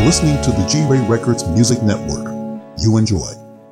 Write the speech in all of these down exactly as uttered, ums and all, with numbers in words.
listening to the G-Ray Records Music Network. You enjoy.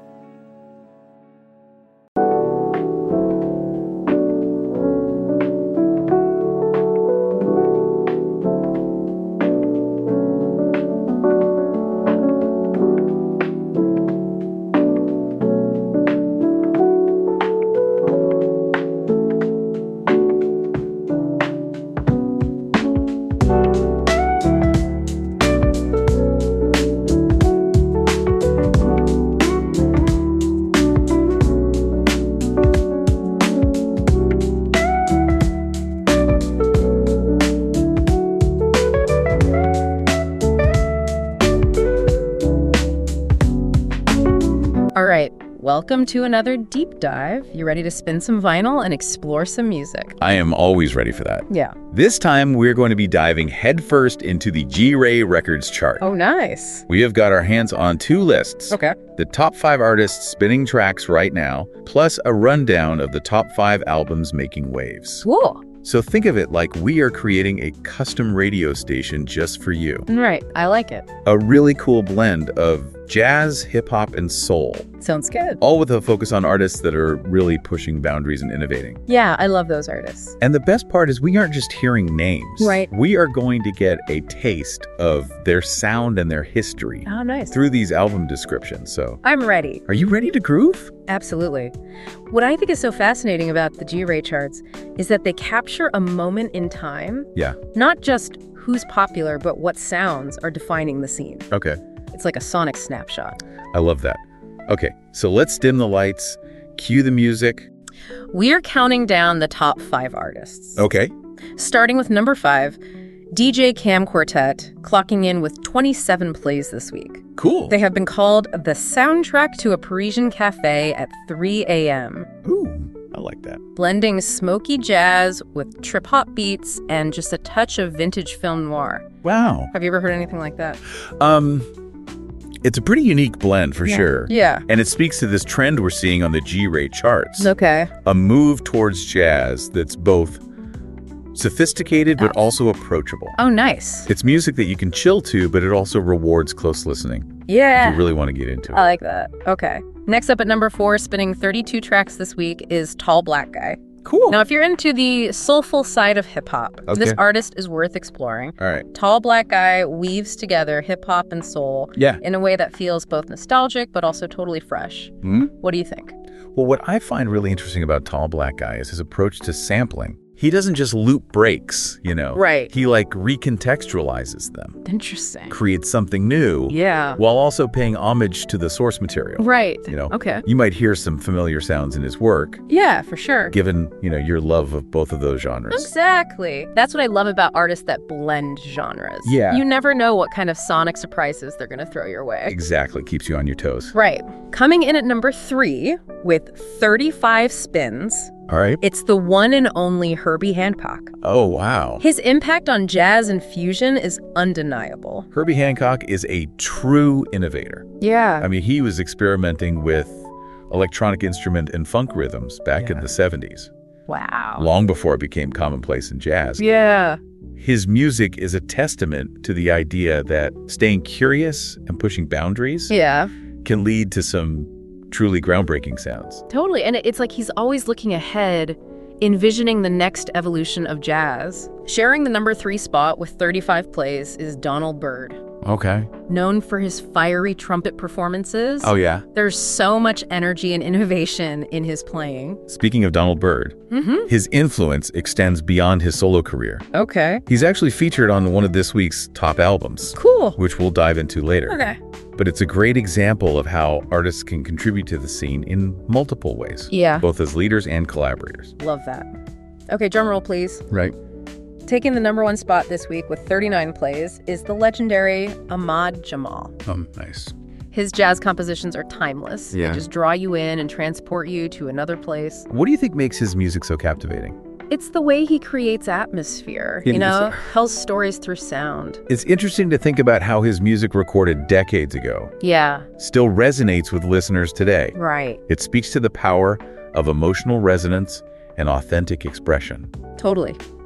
Welcome to another deep dive. You ready to spin some vinyl and explore some music? I am always ready for that. Yeah. This time, we're going to be diving headfirst into the G-Ray Records chart. Oh, nice. We have got our hands on two lists. Okay. The top five artists spinning tracks right now, plus a rundown of the top five albums making waves. Cool. So think of it like we are creating a custom radio station just for you. Right. I like it. A really cool blend of jazz, hip-hop, and soul. Sounds good. All with a focus on artists that are really pushing boundaries and innovating. Yeah, I love those artists. And the best part is we aren't just hearing names. Right. We are going to get a taste of their sound and their history. Oh, nice. Through these album descriptions. So I'm ready. Are you ready to groove? Absolutely. What I think is so fascinating about the G-Ray charts is that they capture a moment in time. Yeah. Not just who's popular, but what sounds are defining the scene. Okay. It's like a sonic snapshot. I love that. Okay, so let's dim the lights, cue the music. We're counting down the top five artists. Okay. Starting with number five, D J Cam Quartet, clocking in with twenty-seven plays this week. Cool. They have been called the soundtrack to a Parisian cafe at three a.m. Ooh, I like that. Blending smoky jazz with trip-hop beats and just a touch of vintage film noir. Wow. Have you ever heard anything like that? Um... It's a pretty unique blend, for yeah. sure. Yeah. And it speaks to this trend we're seeing on the G-Ray charts. Okay. A move towards jazz that's both sophisticated but oh. also approachable. Oh, nice. It's music that you can chill to, but it also rewards close listening. Yeah. If you really want to get into it. I like that. Okay. Next up at number four, spinning thirty-two tracks this week, is Tall Black Guy. Cool. Now, if you're into the soulful side of hip-hop, okay. this artist is worth exploring. All right. Tall Black Guy weaves together hip-hop and soul yeah. in a way that feels both nostalgic but also totally fresh. Mm-hmm. What do you think? Well, what I find really interesting about Tall Black Guy is his approach to sampling. He doesn't just loop breaks, you know. Right. He, like, recontextualizes them. Interesting. Creates something new. Yeah. While also paying homage to the source material. Right. You know. Okay. You might hear some familiar sounds in his work. Yeah, for sure. Given, you know, your love of both of those genres. Exactly. That's what I love about artists that blend genres. Yeah. You never know what kind of sonic surprises they're going to throw your way. Exactly. Keeps you on your toes. Right. Coming in at number three with thirty-five spins. All right. It's the one and only Herbie Hancock. Oh, wow. His impact on jazz and fusion is undeniable. Herbie Hancock is a true innovator. Yeah. I mean, he was experimenting with electronic instrument and funk rhythms back yeah. in the seventies. Wow. Long before it became commonplace in jazz. Yeah. His music is a testament to the idea that staying curious and pushing boundaries yeah. can lead to some truly groundbreaking sounds. Totally. And it's like he's always looking ahead, envisioning the next evolution of jazz. Sharing the number three spot with thirty-five plays is Donald Byrd. Okay. Known for his fiery trumpet performances. Oh, yeah? There's so much energy and innovation in his playing. Speaking of Donald Byrd, mm-hmm. his influence extends beyond his solo career. Okay. He's actually featured on one of this week's top albums. Cool. Which we'll dive into later. Okay. But it's a great example of how artists can contribute to the scene in multiple ways. Yeah. Both as leaders and collaborators. Love that. Okay, drum roll, please. Right. Taking the number one spot this week with thirty-nine plays is the legendary Ahmad Jamal. Oh, nice. His jazz compositions are timeless. Yeah. They just draw you in and transport you to another place. What do you think makes his music so captivating? It's the way he creates atmosphere, you know, tells stories through sound. It's interesting to think about how his music recorded decades ago yeah. still resonates with listeners today. Right. It speaks to the power of emotional resonance and authentic expression. Totally.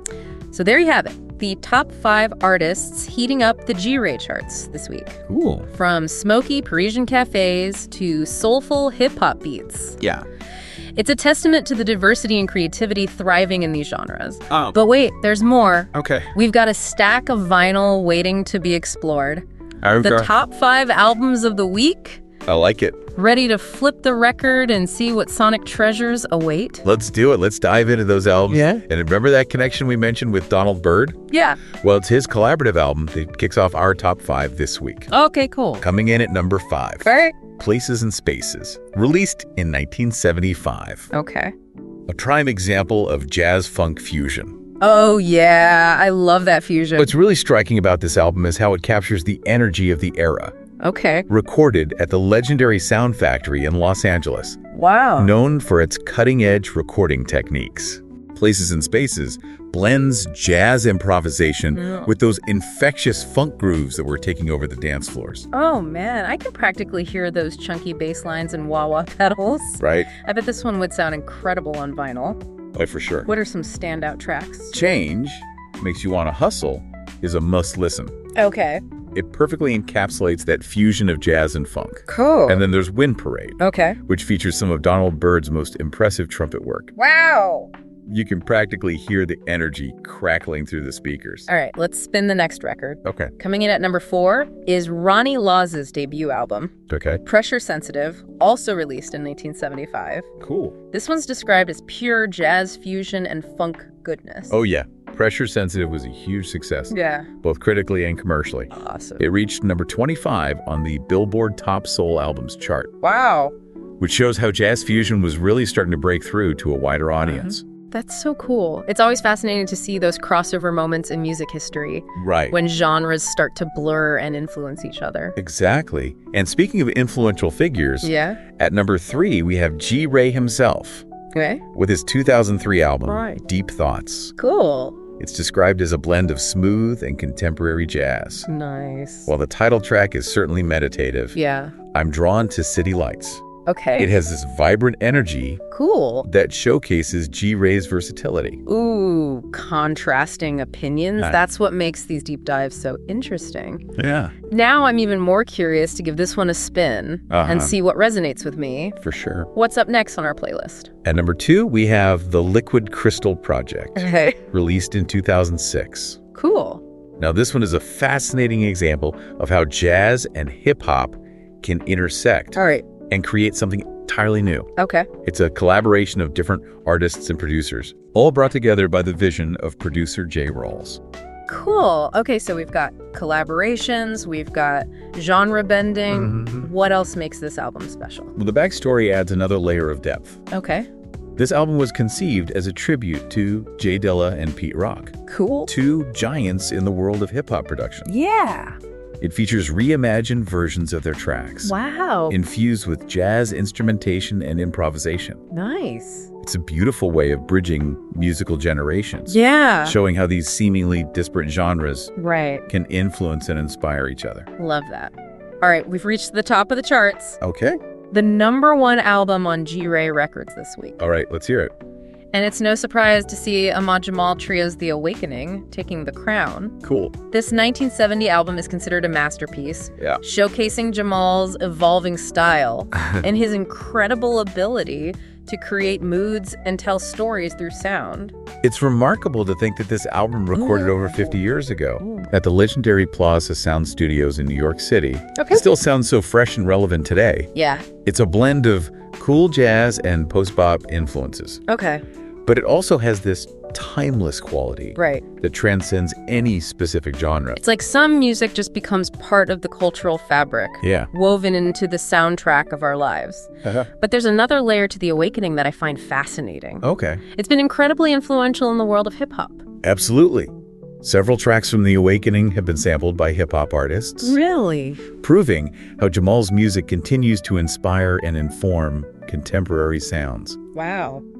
So there you have it. The top five artists heating up the G-Ray charts this week. Cool. From smoky Parisian cafes to soulful hip-hop beats. Yeah. It's a testament to the diversity and creativity thriving in these genres. Oh. But wait, there's more. Okay. We've got a stack of vinyl waiting to be explored. I've The got- top five albums of the week. I like it. Ready to flip the record and see what sonic treasures await? Let's do it. Let's dive into those albums. Yeah. And remember that connection we mentioned with Donald Byrd? Yeah. Well, it's his collaborative album that kicks off our top five this week. Okay, cool. Coming in at number five. All right. Places and Spaces, released in nineteen seventy-five. Okay. A prime example of jazz-funk fusion. Oh, yeah. I love that fusion. What's really striking about this album is how it captures the energy of the era. Okay. Recorded at the legendary Sound Factory in Los Angeles, Wow. known for its cutting-edge recording techniques. Places and Spaces blends jazz improvisation Yeah. with those infectious funk grooves that were taking over the dance floors. Oh, man. I can practically hear those chunky bass lines and wah-wah pedals. Right? I bet this one would sound incredible on vinyl. Oh, for sure. What are some standout tracks? Change Makes You Want to Hustle is a must-listen. Okay. It perfectly encapsulates that fusion of jazz and funk. Cool. And then there's Wind Parade, Okay. which features some of Donald Byrd's most impressive trumpet work. Wow. You can practically hear the energy crackling through the speakers. All right, let's spin the next record. Okay. Coming in at number four is Ronnie Laws's debut album, Okay. Pressure Sensitive, also released in nineteen seventy-five. Cool. This one's described as pure jazz fusion and funk goodness. Oh, yeah. Pressure Sensitive was a huge success, Yeah. both critically and commercially. Awesome. It reached number twenty-five on the Billboard Top Soul Albums chart, Wow. which shows how jazz fusion was really starting to break through to a wider audience. That's so cool. It's always fascinating to see those crossover moments in music history Right. when genres start to blur and influence each other. Exactly. And speaking of influential figures, Yeah? at number three, we have G. Ray himself Okay. with his two thousand three album, Right. Deep Thoughts. Cool. It's described as a blend of smooth and contemporary jazz. Nice. While the title track is certainly meditative, Yeah. I'm drawn to City Lights. Okay. It has this vibrant energy Cool. that showcases G. Ray's versatility. Ooh, contrasting opinions. Right. That's what makes these deep dives so interesting. Yeah, Now I'm even more curious to give this one a spin Uh-huh. and see what resonates with me. for sure. What's up next on our playlist? At number two, we have The Liquid Crystal Project, Okay. released in two thousand six. Cool. Now, this one is a fascinating example of how jazz and hip-hop can intersect All right. and create something entirely new. Okay. It's a collaboration of different artists and producers, all brought together by the vision of producer Jay Rawls. Cool. Okay, so we've got collaborations, we've got genre bending. Mhm. What else makes this album special? Well, the backstory adds another layer of depth. Okay. This album was conceived as a tribute to Jay Dilla and Pete Rock, Cool. two giants in the world of hip-hop production. Yeah. It features reimagined versions of their tracks, Wow. infused with jazz instrumentation and improvisation. Nice. It's a beautiful way of bridging musical generations, Yeah. showing how these seemingly disparate genres Right. can influence and inspire each other. Love that. All right, we've reached the top of the charts. Okay. The number one album on G-Ray Records this week. All right, let's hear it. And it's no surprise to see Ahmad Jamal Trio's The Awakening taking the crown. Cool. This nineteen seventy album is considered a masterpiece, Yeah. showcasing Jamal's evolving style and his incredible ability to create moods and tell stories through sound. It's remarkable to think that this album recorded over fifty years ago at the legendary Plaza Sound Studios in New York City Okay. still sounds so fresh and relevant today. Yeah. It's a blend of cool jazz and post-bop influences, Okay. but it also has this timeless quality Right. that transcends any specific genre. It's like some music just becomes part of the cultural fabric, Yeah. woven into the soundtrack of our lives. Uh-huh. But there's another layer to The Awakening that I find fascinating. Okay. It's been incredibly influential in the world of hip-hop. Absolutely. Several tracks from The Awakening have been sampled by hip-hop artists, Really? proving how Jamal's music continues to inspire and inform contemporary sounds. Wow.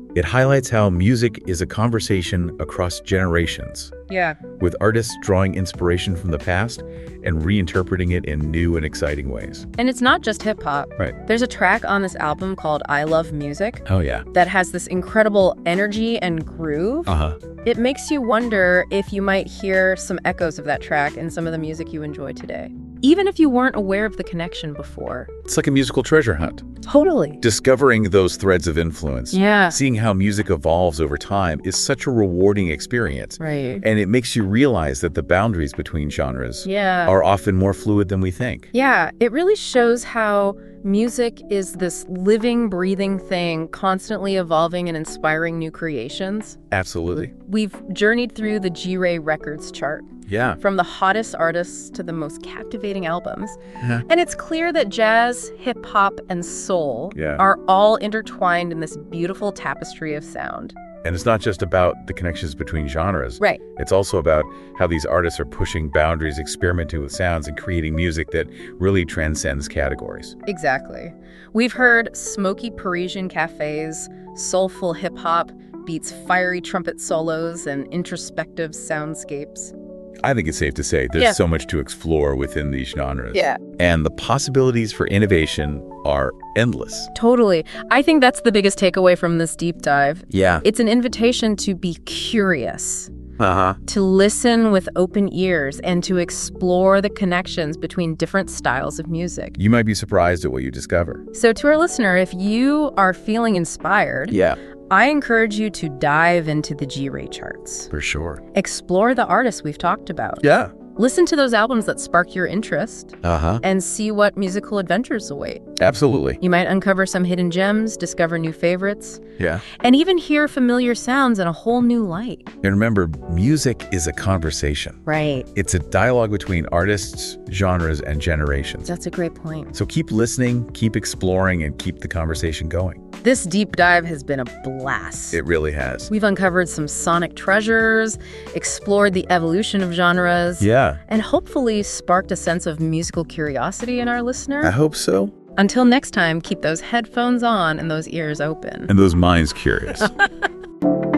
It highlights how music is a conversation across generations, Yeah. with artists drawing inspiration from the past and reinterpreting it in new and exciting ways. And it's not just hip hop. Right. There's a track on this album called I Love Music Oh, yeah. that has this incredible energy and groove. Uh-huh. It makes you wonder if you might hear some echoes of that track in some of the music you enjoy today, even if you weren't aware of the connection before. It's like a musical treasure hunt. Totally. Discovering those threads of influence, Yeah. seeing how music evolves over time is such a rewarding experience. Right. And it makes you realize that the boundaries between genres Yeah. are often more fluid than we think. Yeah, it really shows how music is this living, breathing thing, constantly evolving and inspiring new creations. Absolutely. We've journeyed through the G-Ray Records chart, Yeah. from the hottest artists to the most captivating albums. Uh-huh. And it's clear that jazz, hip hop, and soul Yeah. are all intertwined in this beautiful tapestry of sound. And it's not just about the connections between genres. Right. It's also about how these artists are pushing boundaries, experimenting with sounds, and creating music that really transcends categories. Exactly. We've heard smoky Parisian cafes, soulful hip hop, beats fiery trumpet solos, and introspective soundscapes. I think it's safe to say there's Yeah. so much to explore within these genres. Yeah. And the possibilities for innovation are endless. Totally. I think that's the biggest takeaway from this deep dive. Yeah. It's an invitation to be curious, Uh-huh. to listen with open ears, and to explore the connections between different styles of music. You might be surprised at what you discover. So to our listener, if you are feeling inspired, Yeah. I encourage you to dive into the G-Ray charts. For sure. Explore the artists we've talked about. Yeah. Listen to those albums that spark your interest Uh-huh. and see what musical adventures await. Absolutely. You might uncover some hidden gems, discover new favorites, Yeah. and even hear familiar sounds in a whole new light. And remember, music is a conversation. Right. It's a dialogue between artists, genres, and generations. That's a great point. So keep listening, keep exploring, and keep the conversation going. This deep dive has been a blast. It really has. We've uncovered some sonic treasures, explored the evolution of genres, Yeah. and hopefully sparked a sense of musical curiosity in our listener. I hope so. Until next time, keep those headphones on and those ears open. And those minds curious.